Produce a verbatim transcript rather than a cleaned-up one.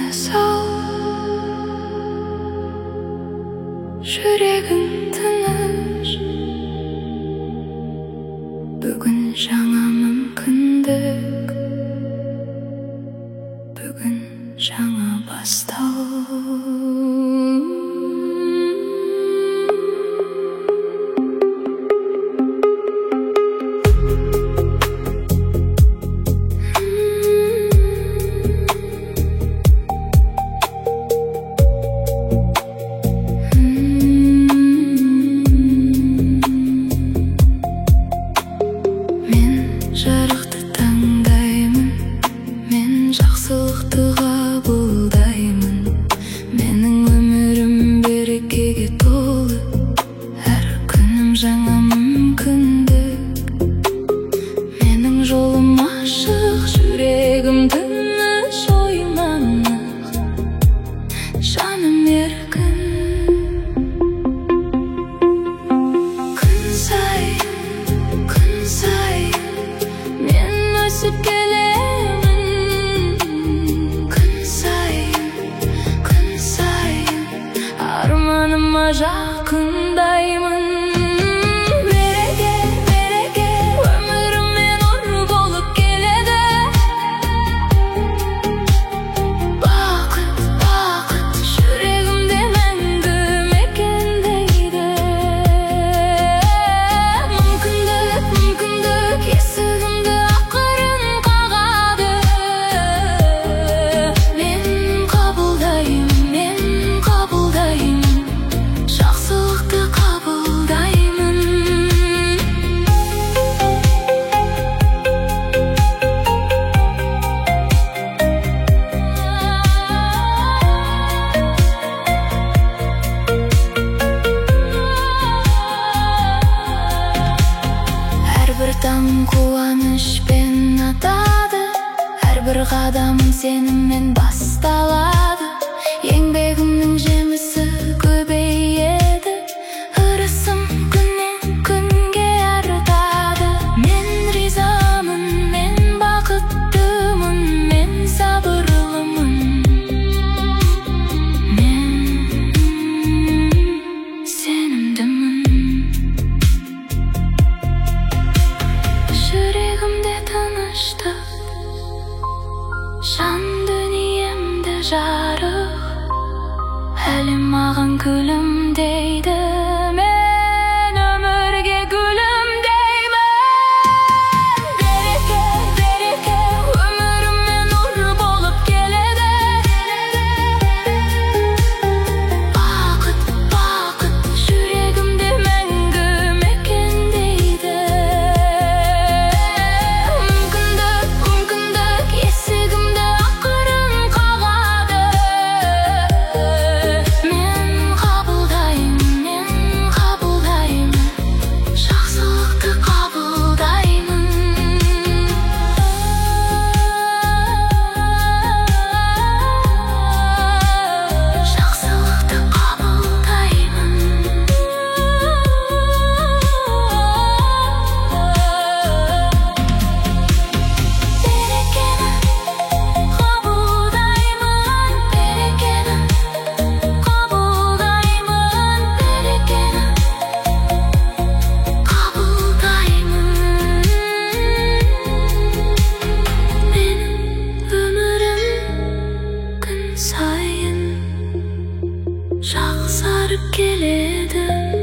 sal, жүрегің тыныш. Бүгін жаңа мүмкіндік, бүгін жаңа бастау. Жарықты таңдаймын, мен жақсылықты қабылдаймын. Менің өмірім берекеге толы, әр күнім жаңа мүмкіндік. Менің жолым ашық, жүрегім тыныш, ойым анық, жаным еркін. Күн сайын, күн сайын өсіп келемін. Күн сайын, күн сайын арманыма жақындаймын. Береке, береке өміріме нұр болып келеді. Бақыт, бақыт жүрегімде мәңгі мекендейді. Мүмкіндік, мүмкіндік есігімді Әрбір таң қуанышпен атады, әрбір қадамым сеніммен басталады. Еңбегімнің жемісі көбейеді, ырысым күннен күнге артады. Мен ризамын, мен бақыттымын, мен сабырлымын. Мен сенімдімін. Жүрегімде тыныштық, жан дүниемде жарық, әлем маған күлімдейді. Мен өмірге күлімдеймін. Береке, береке өміріме нұр болып келеді. Бақыт, бақыт жүрегімде мәңгі мекендейді. Мүмкіндік, мүмкіндік есігімді ақырын қағады. Мен қабылдаймын, мен қабылдаймын, жақсылықты қабылдаймын. Жақсылықты қабылдаймын. Берекені қабылдаймын, берекені қабылдаймын, берекені қабылдаймын. Менің өмірім күн сайын жақсарып келеді.